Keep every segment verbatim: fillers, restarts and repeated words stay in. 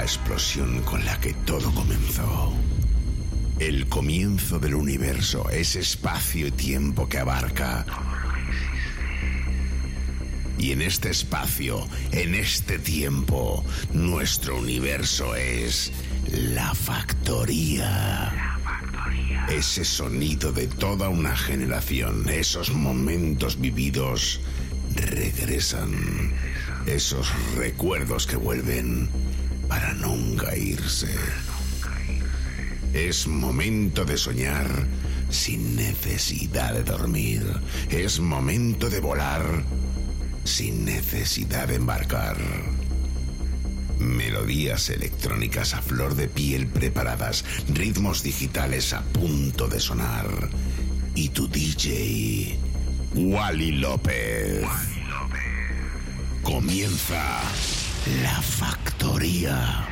la explosión con la que todo comenzó. El comienzo del universo, ese espacio y tiempo que abarca. Y en este espacio, en este tiempo, nuestro universo es la factoría. Ese sonido de toda una generación, esos momentos vividos regresan. Esos recuerdos que vuelven para nunca irse. Es momento de soñar sin necesidad de dormir. Es momento de volar sin necesidad de embarcar. Melodías electrónicas a flor de piel preparadas, ritmos digitales a punto de sonar. Y tu D J, Wally López. Wally López. Comienza La Factoría.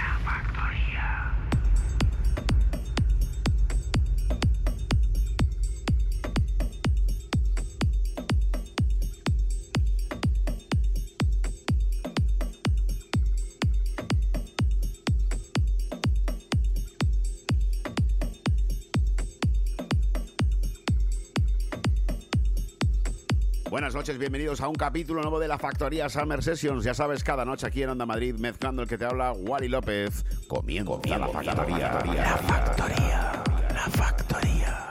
Buenas noches, bienvenidos a un capítulo nuevo de La Factoría Summer Sessions. Ya sabes, cada noche aquí en Onda Madrid, mezclando el que te habla, Wally López. Comienza, Comienza La Factoría. La Factoría. La Factoría. La Factoría.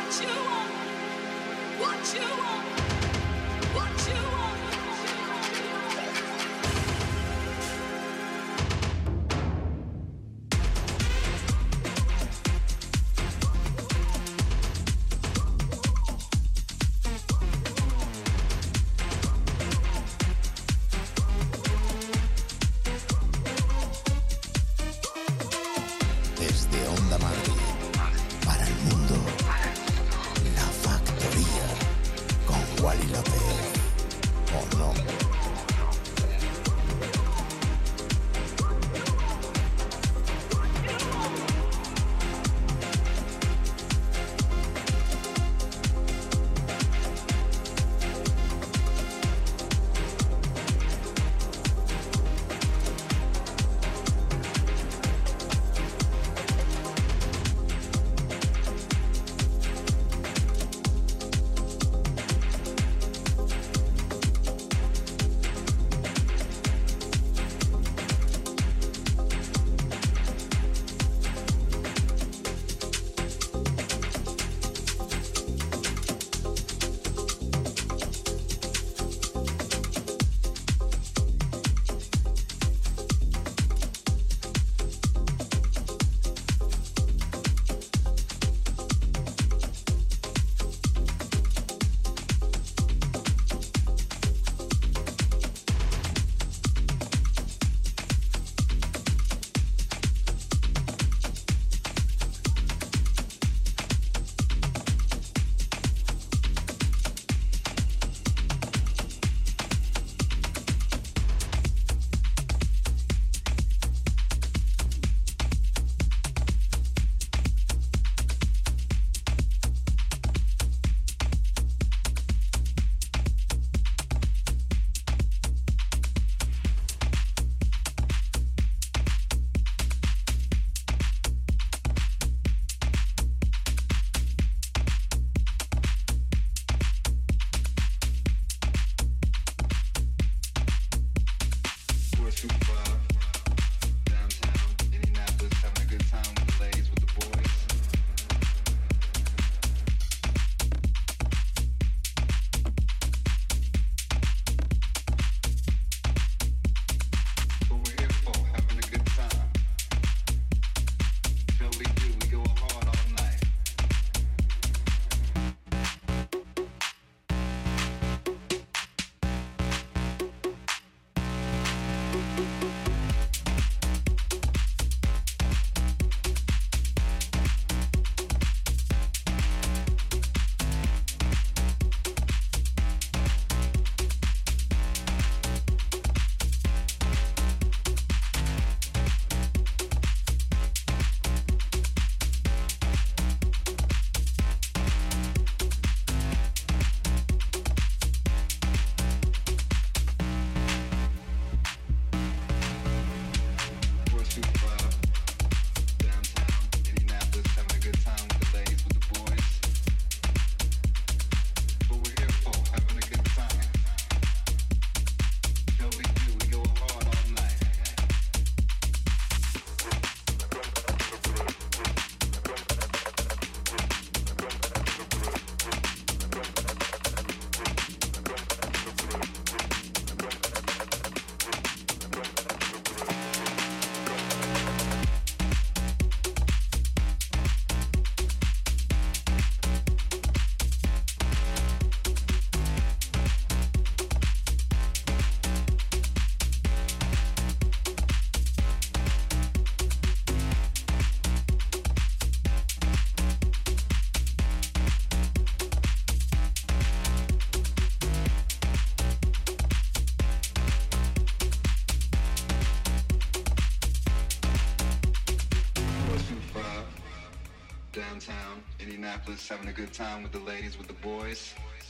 downtown Indianapolis, having a good time with the ladies, with the boys.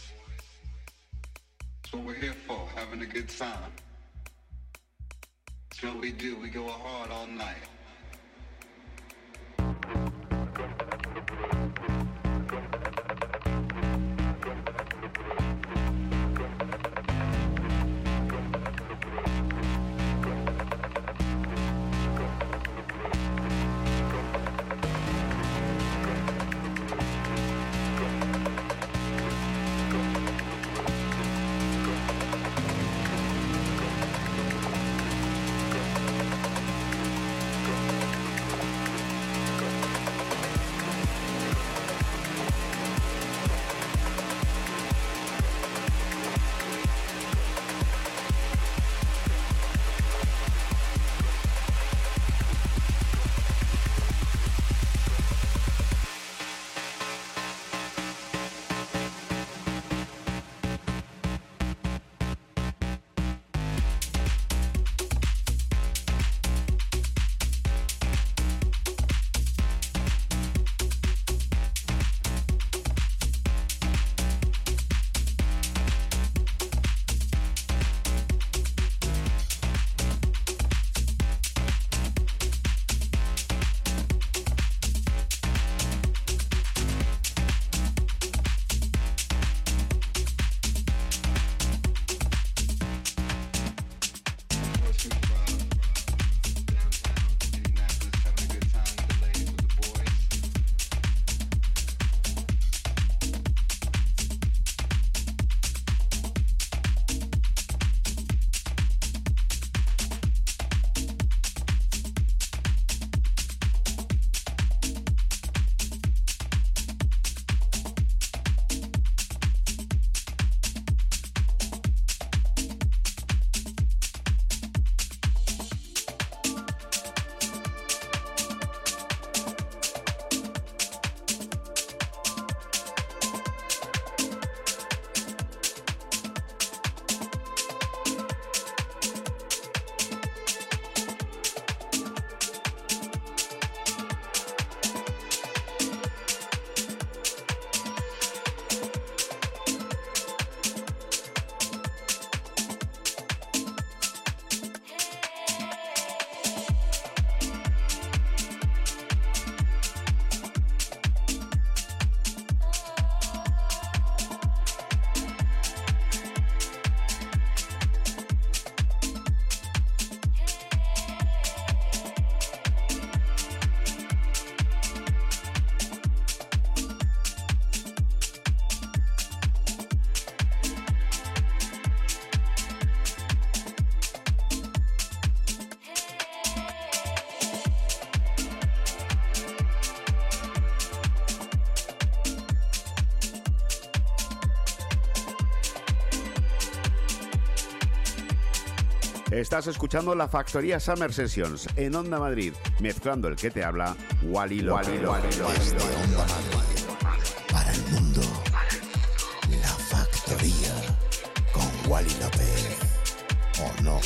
That's what we're here for, having a good time. That's what we do, we go hard all night. Estás escuchando La Factoría Summer Sessions en Onda Madrid, mezclando el que te habla, Wally López. Desde Onda Madrid, para el mundo, La Factoría con Wally López. ¿O no?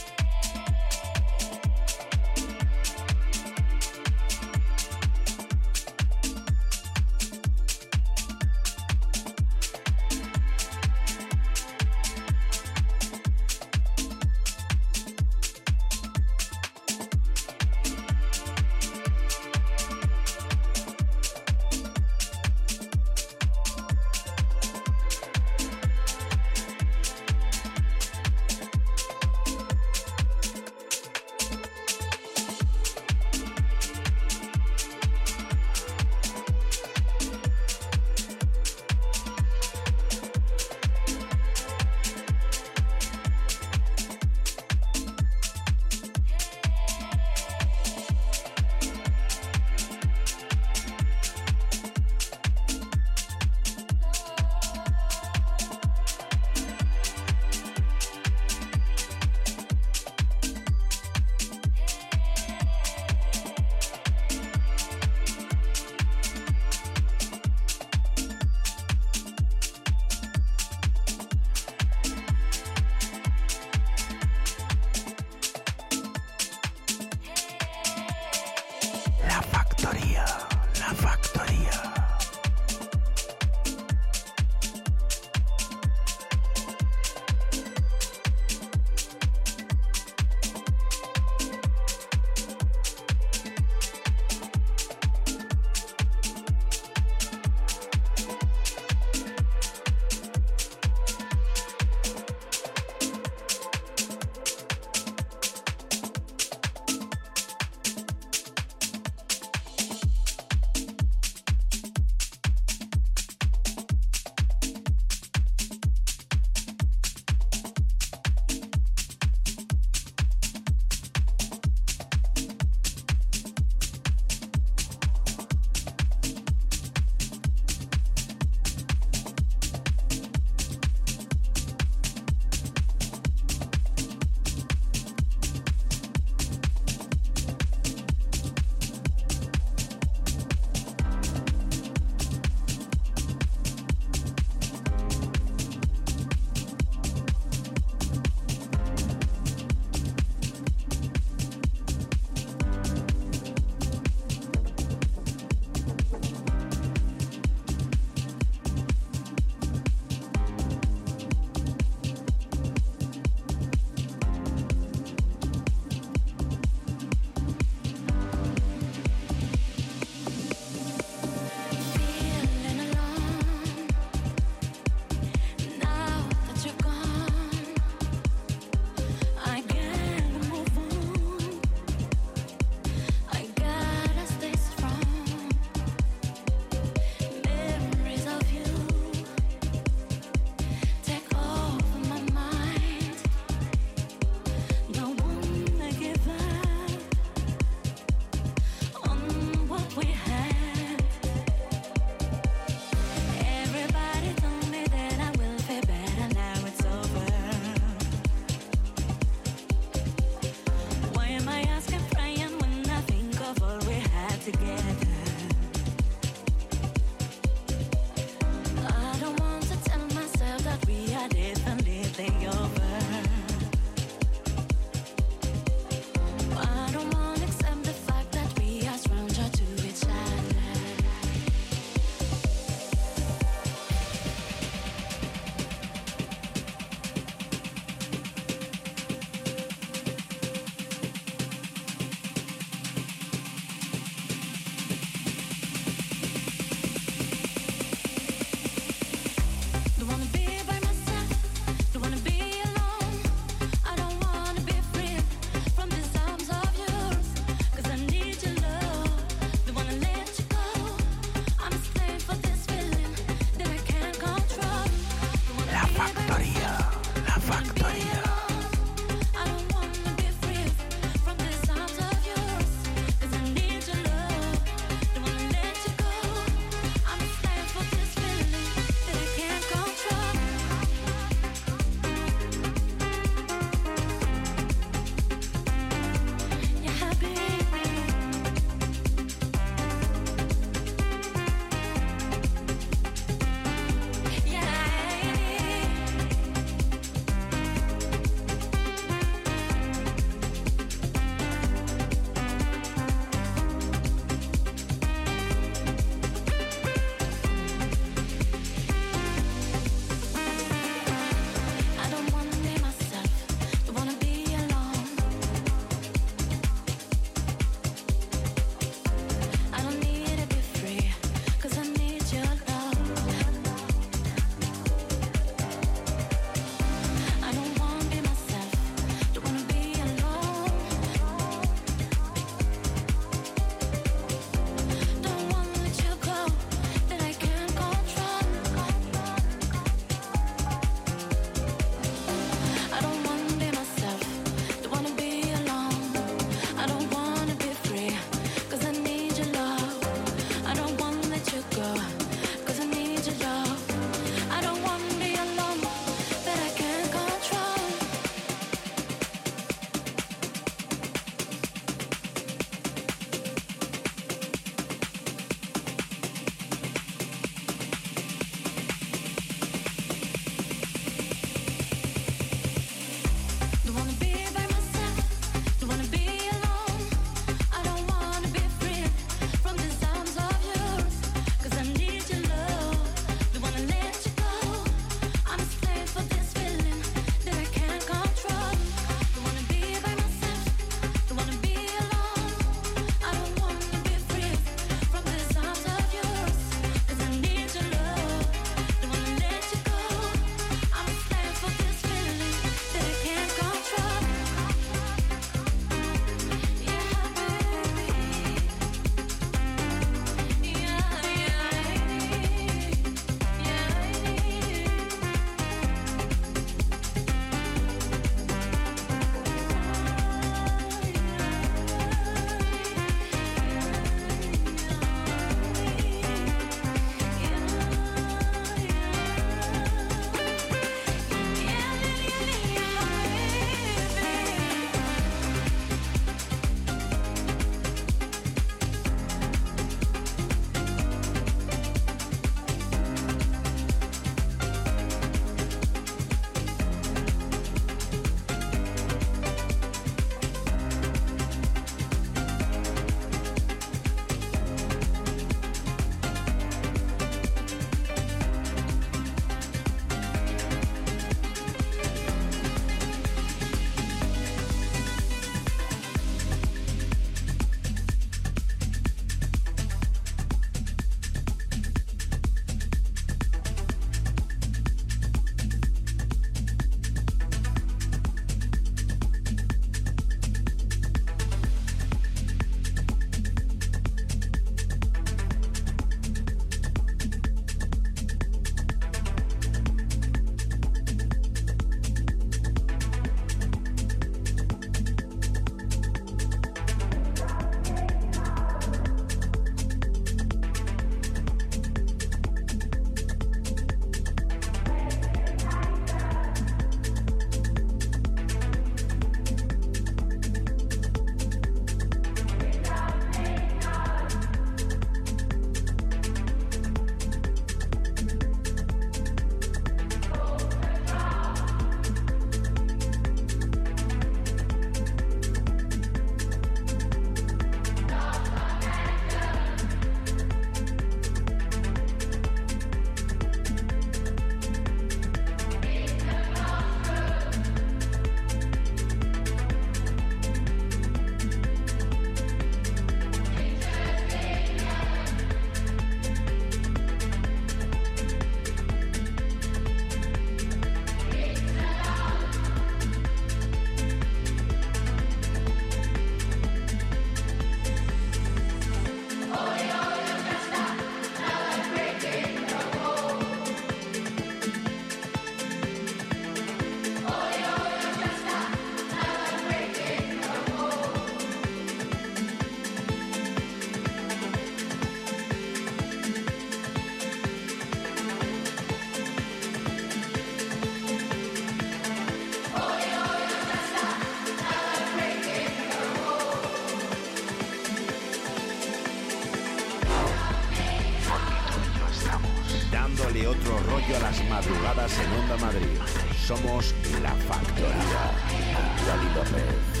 metiéndole otro rollo a las madrugadas en Onda Madrid. Somos La Factoría. Wally López.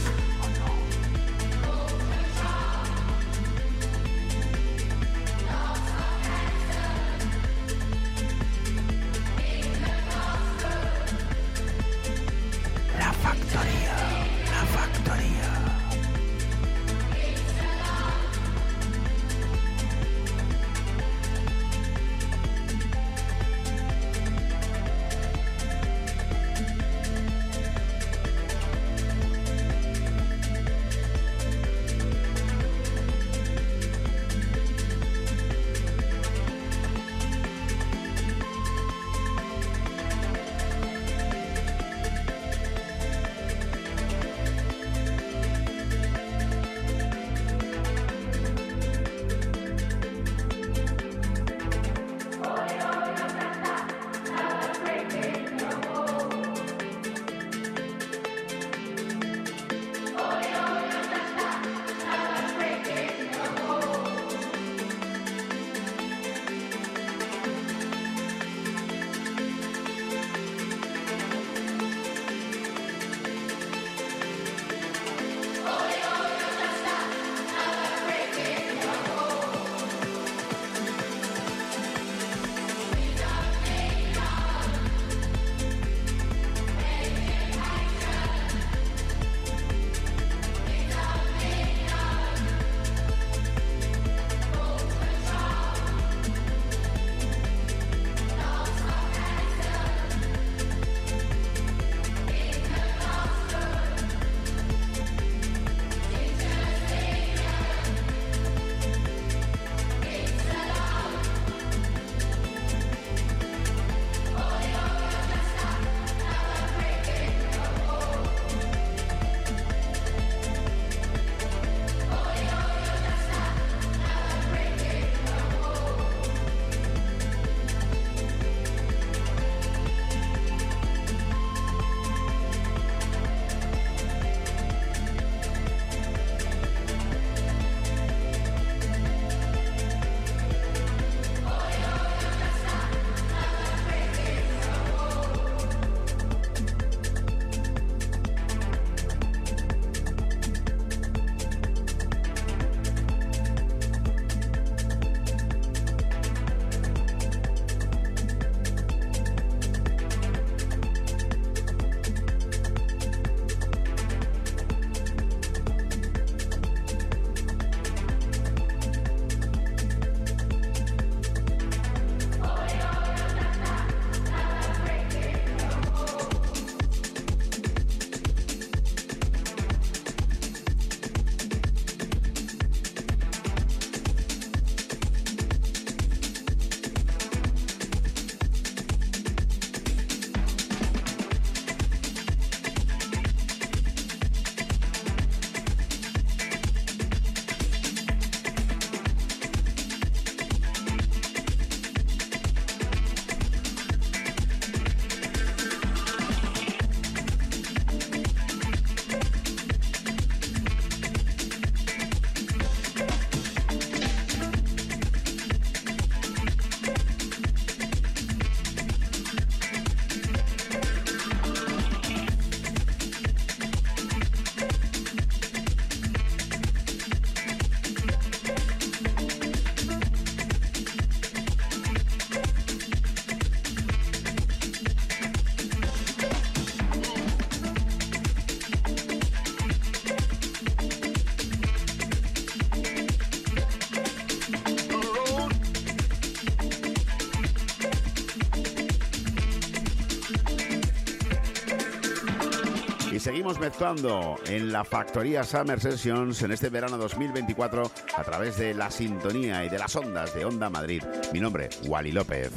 Y seguimos mezclando en la Factoría Summer Sessions en este verano dos mil veinticuatro a través de la sintonía y de las ondas de Onda Madrid. Mi nombre, Wally López.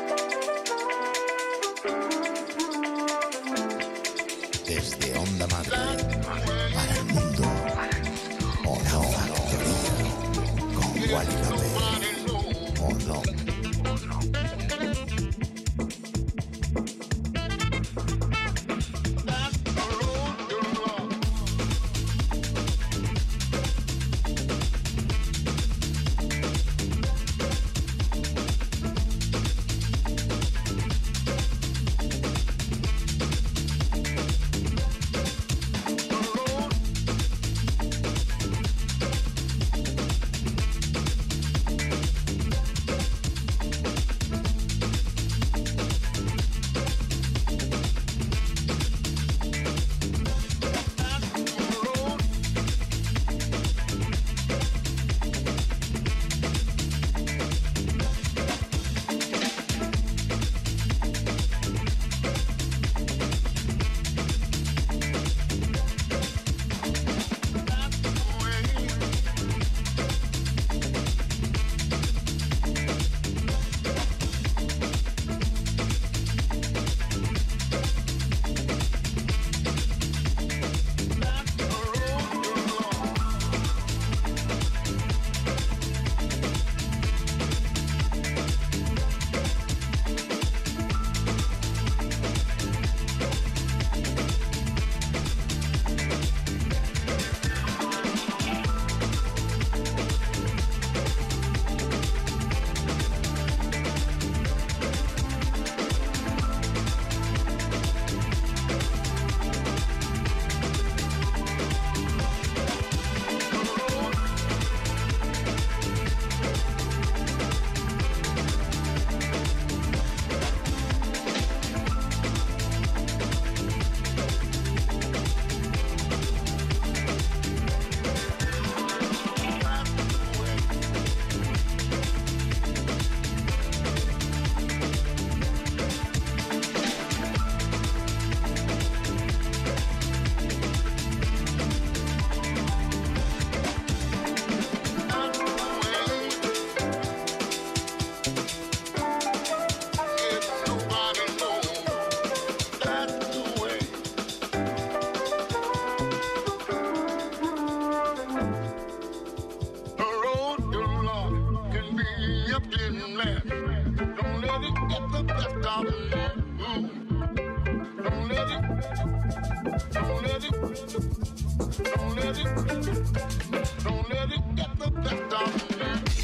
Desde Onda Madrid para el mundo, La Factoría con Wally López. ¿O no? stop. Don't let it, don't let it, don't let it, don't let it get the best of me.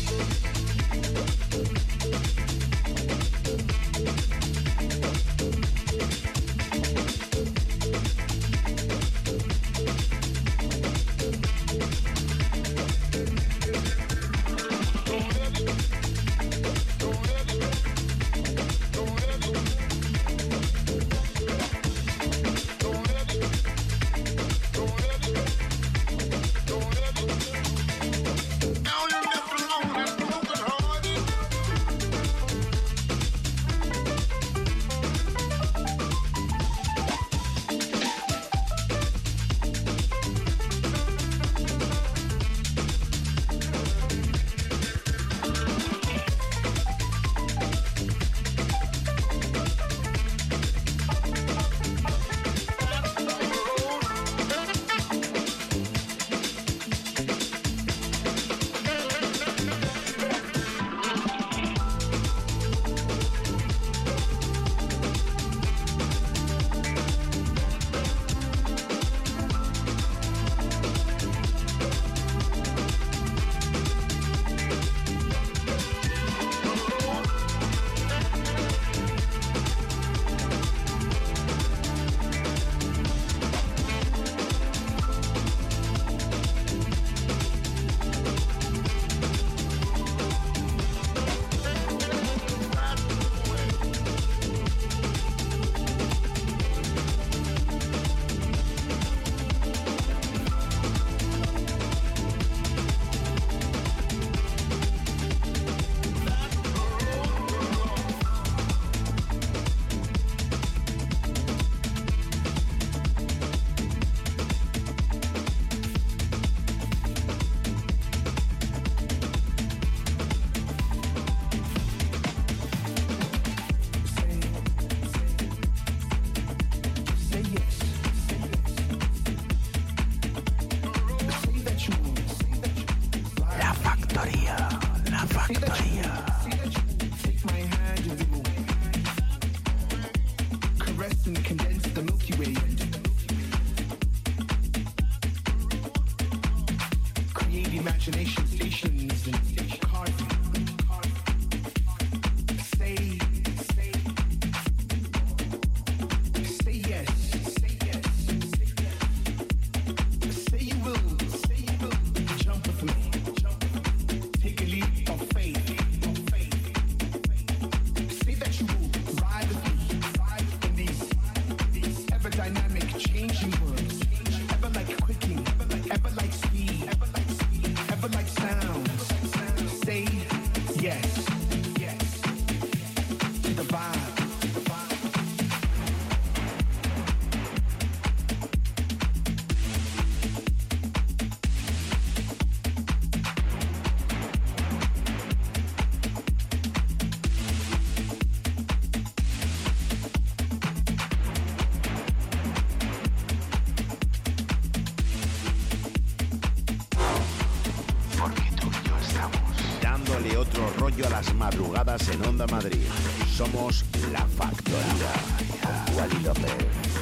A las madrugadas en Onda Madrid. Somos La Factoría. Wally López.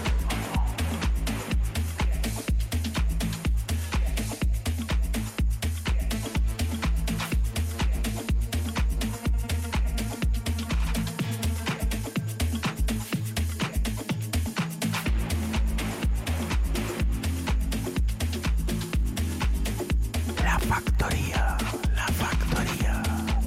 La Factoría. La Factoría.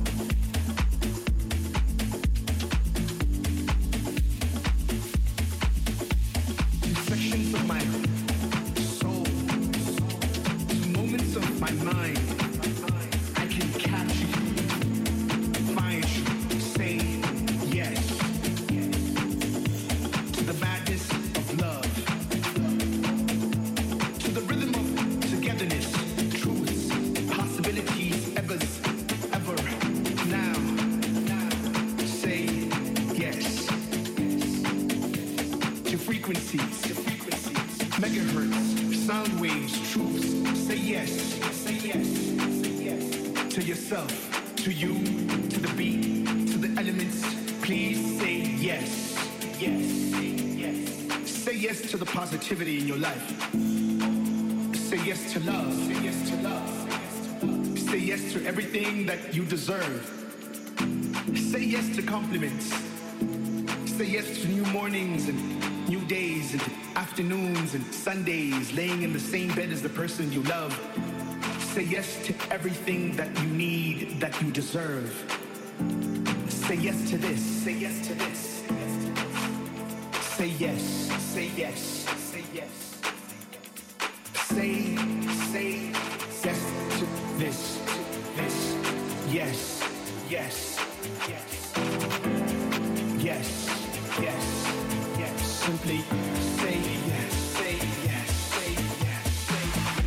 sound waves, truths. Say yes, say yes, say yes. To yourself, to you, to the beat, to the elements, please say yes, yes, yes. Say yes to the positivity in your life. Say yes to love, say yes to love. Say yes to everything that you deserve. Say yes to compliments. Say yes to new mornings and new days and afternoons and Sundays, laying in the same bed as the person you love. Say yes to everything that you need, that you deserve. Say yes to this, say yes to this. Say yes, say yes, say yes. Say, say yes to this, this. Yes, yes, yes. Yes, yes, yes. Simply say yes, say yes, say yes, say yes.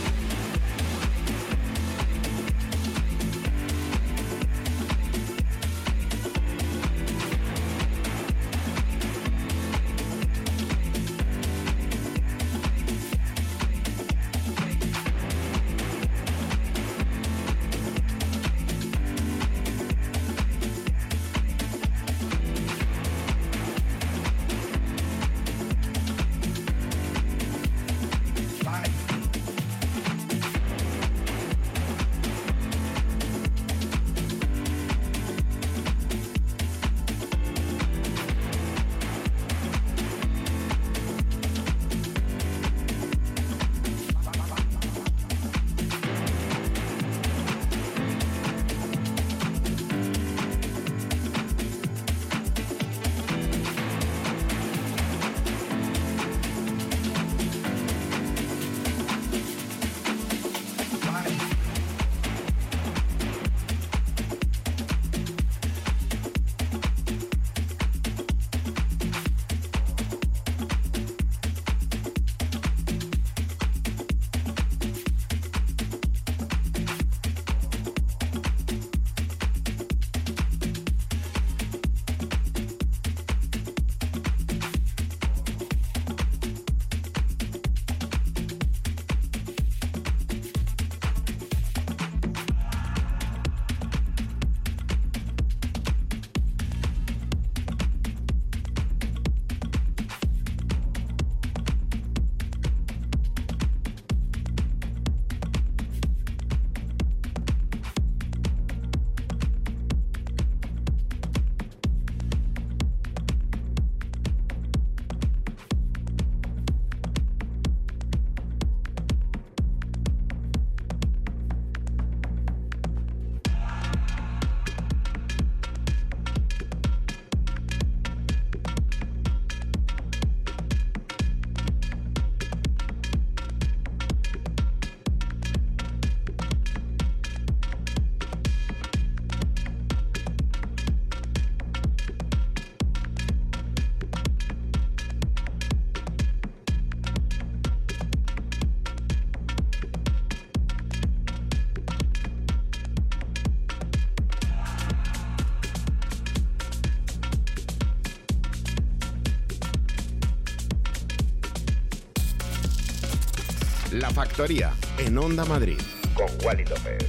La Factoría, en Onda Madrid, con Wally López.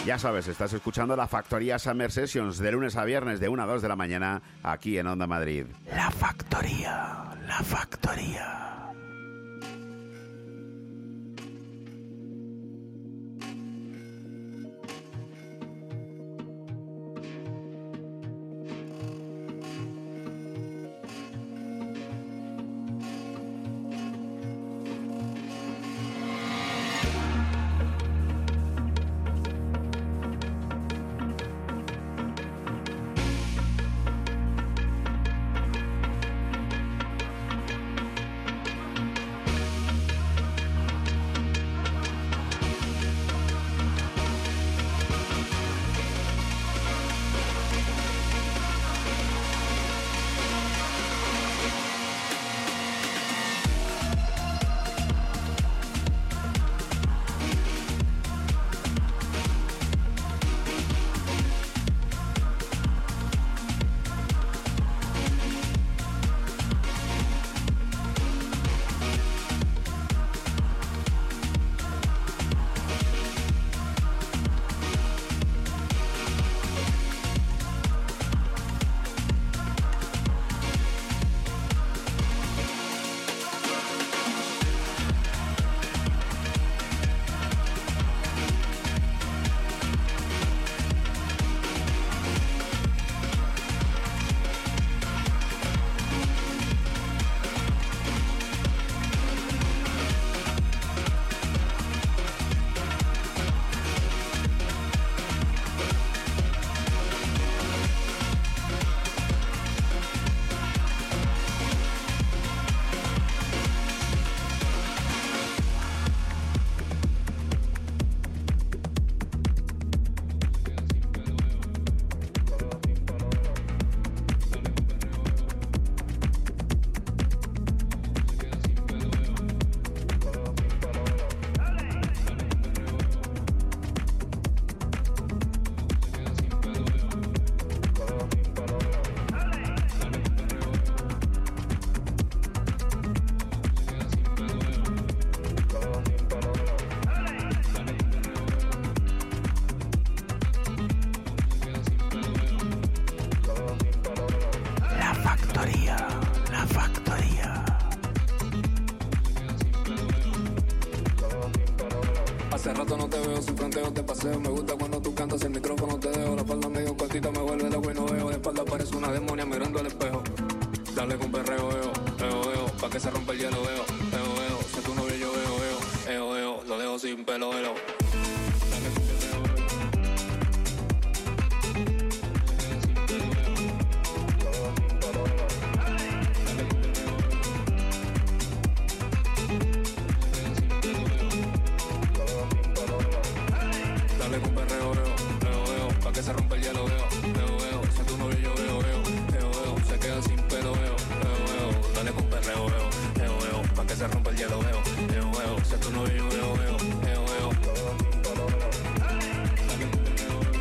Ya sabes, estás escuchando la Factoría Summer Sessions de lunes a viernes de una a dos de la mañana aquí en Onda Madrid. La Factoría, la Factoría. Hace rato no te veo, sin fronteo te paseo. Me gusta cuando tú cantas, el micrófono te dejo. La falda medio cortita me vuelve loco y no veo. De espalda parece una demonia mirando al espejo. Dale con perreo, eo, eo, eo, pa' que se rompa el hielo, eo, eo, eo. Si tu novio yo veo, eo, eo, eo, lo dejo sin pelo, eo. Dale con perreo, eo. Que se rompe el hielo, veo, veo, veo. Si tu novio yo veo, veo, veo, veo. Se queda sin pelo, veo, veo, veo. Dale con perreo, veo, veo, veo. Pa' que se rompe el hielo, veo, veo, veo. Si tu novio yo veo, veo, veo, veo. Dale con perreo, veo.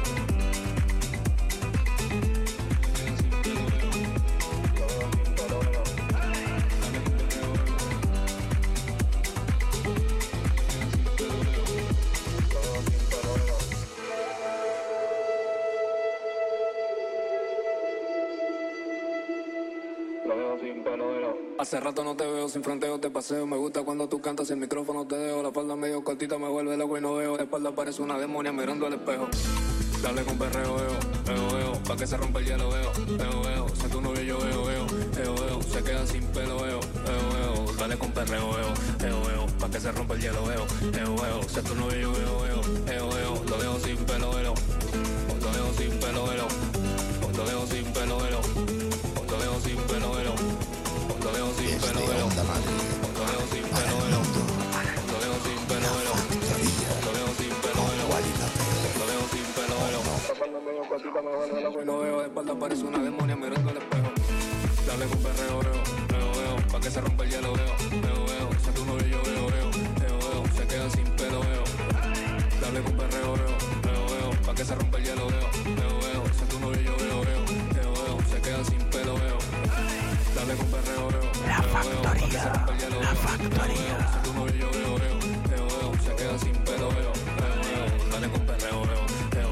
Hace rato no te veo, sin fronteo te paseo. Me gusta cuando tú cantas, el micrófono te dejo. La falda medio cortita me vuelve loco y no veo. De espalda parece una demonia mirando al espejo. Dale con perreo, veo, veo, veo. Pa' que se rompa el hielo, veo, veo, veo. Si tu novio yo veo, veo, veo, veo. Se queda sin pelo, veo, veo, veo. Dale con perreo, veo, veo, veo. Pa' que se rompa el hielo, veo, veo, veo. Si tu novio yo veo, veo, veo, veo. Lo dejo sin pelo, veo. Lo dejo sin pelo, veo. Lo dejo sin pelo, veo. Lo dejo sin pelo, veo. Lo dejo sin pelo, veo. Lo dejo sin pelo, veo. Lo dejo sin pelo, veo. Lo dejo sin pelo, veo. Lo dejo sin pelo, veo. La falda medio cortita me vuelve loco y no veo. De espalda parece una demonia mirando al espejo. Dale con perreo, veo, veo, veo. Pa' que se rompa el hielo, veo, veo, veo. Si tu novio yo veo, veo, veo, veo. Se queda sin pelo, veo. Dale con perreo, veo, veo, veo. Pa' que se rompa el hielo, veo, veo, veo. Si tu novio yo veo, veo, veo, veo. Se queda sin pelo, veo. Dale con perreo, veo. La factoría, la factoría. Si tu novio yo veo, veo, veo, veo. Se queda sin pelo, veo, veo, veo. Dale con perreo, veo, veo,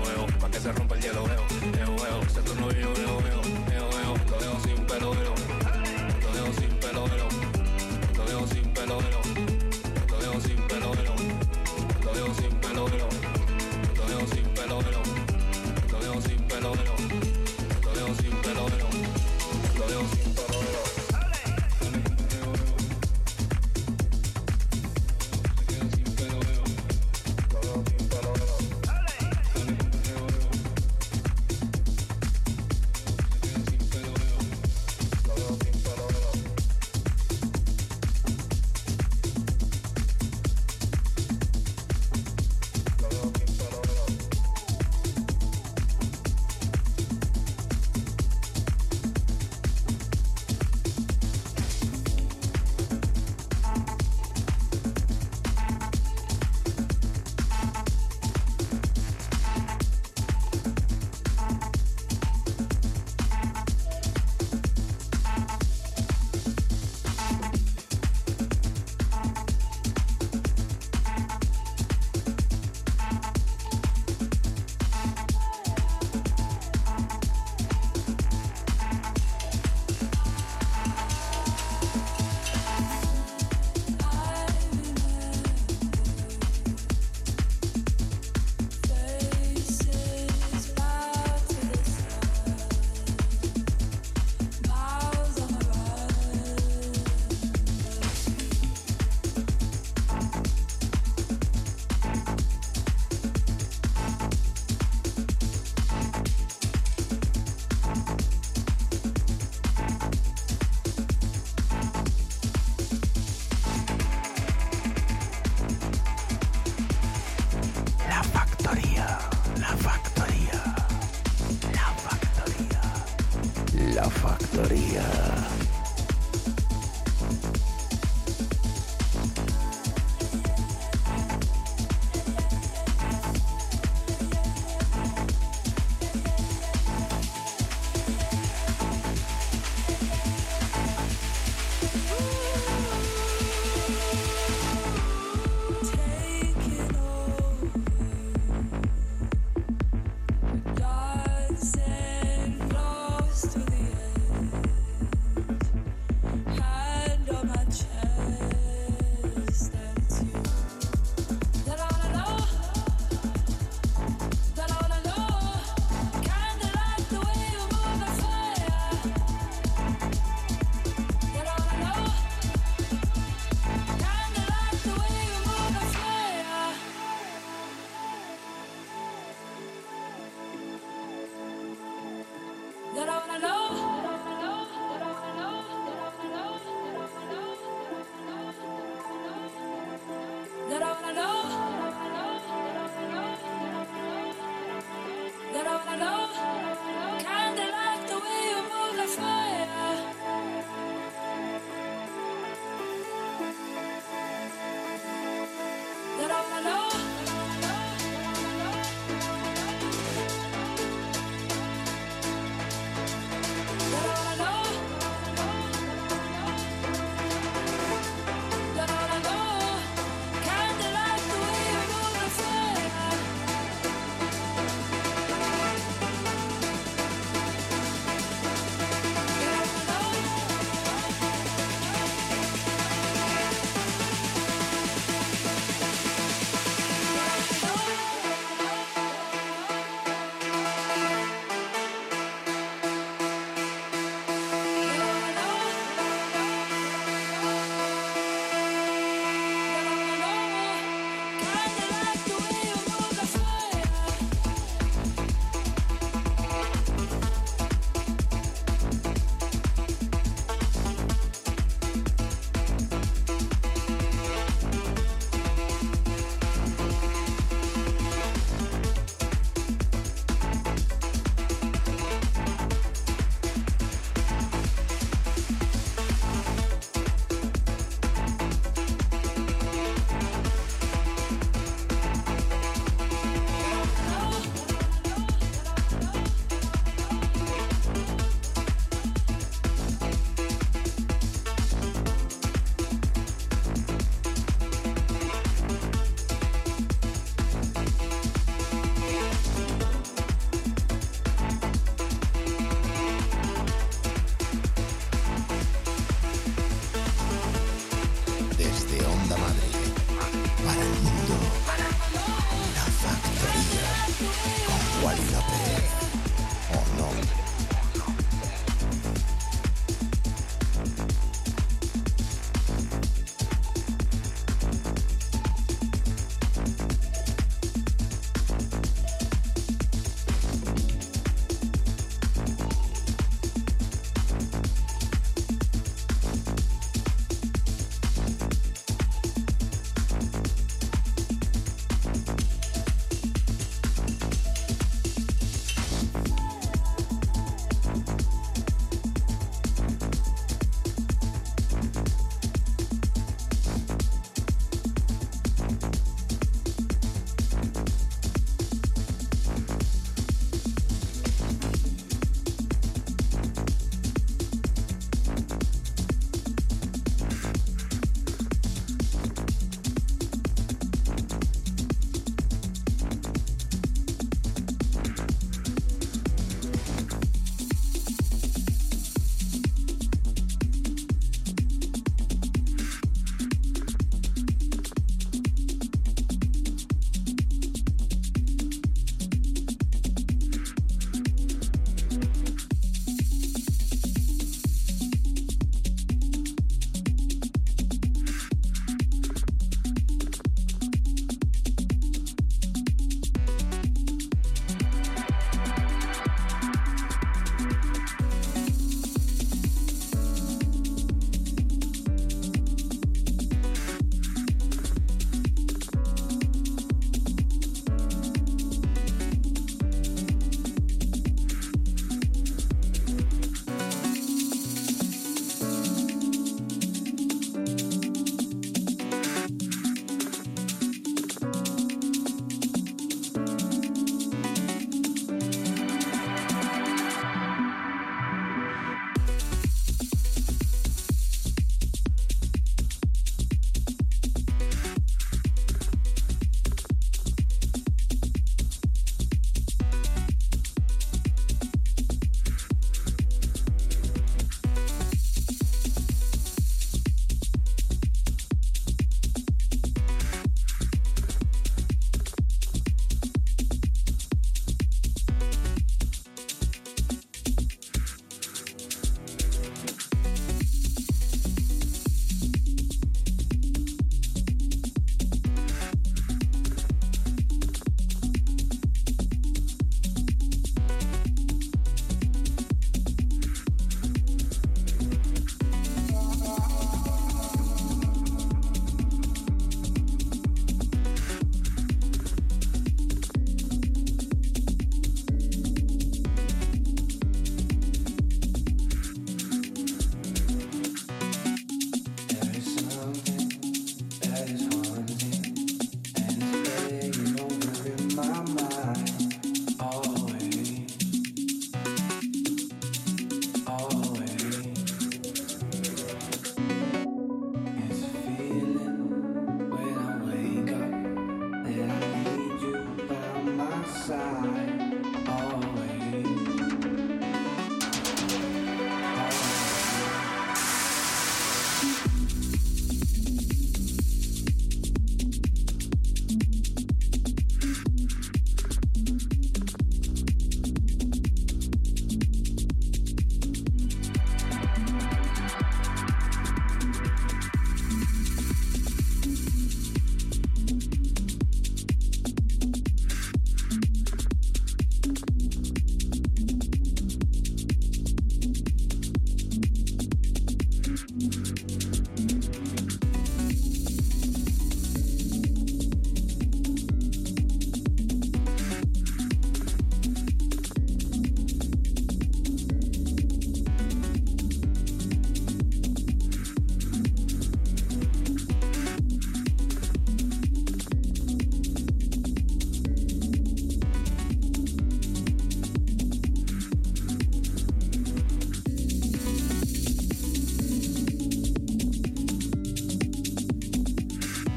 ese tono y yo veo, veo, veo, veo. Lo dejo sin pelo, veo. Lo dejo sin pelo, veo. Lo dejo sin pelo, veo. Lo dejo sin pelo, veo. Lo dejo sin pelo, veo. Lo dejo sin pelo, veo. Lo dejo sin pelo, veo. Lo dejo sin pelo, veo. Lo dejo sin pelo, veo.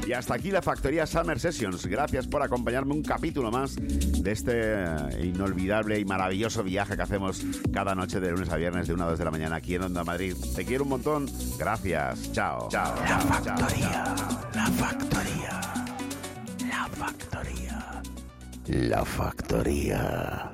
Y hasta aquí la Factoría Summer Sessions. Gracias por acompañarme un capítulo más de este inolvidable y maravilloso viaje que hacemos cada noche de lunes a viernes de una a dos de la mañana aquí en Onda Madrid. Te quiero un montón. Gracias. Chao. Chao. La chao, Factoría. chao. La Factoría. La Factoría. La Factoría.